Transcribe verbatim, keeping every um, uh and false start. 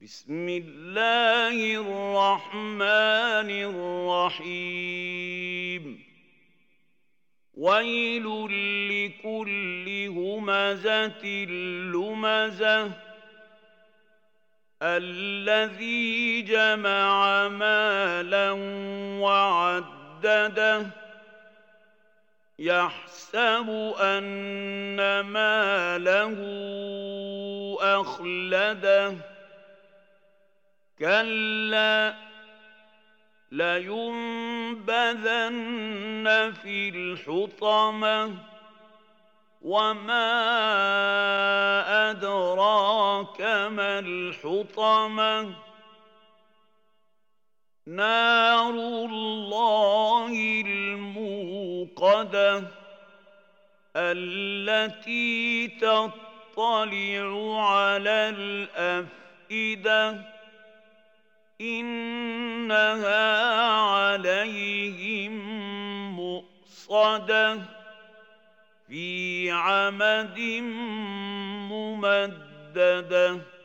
بسم الله الرحمن الرحيم ويل لكل همزة لمزة الذي جمع مالا وعدده يحسب أن ماله أخلده كلا لينبذن في الحطمة وما أدراك ما الحطمة نار الله الموقدة التي تطلع على الأفئدة إنها عليهم مؤصدة في عمد ممددة.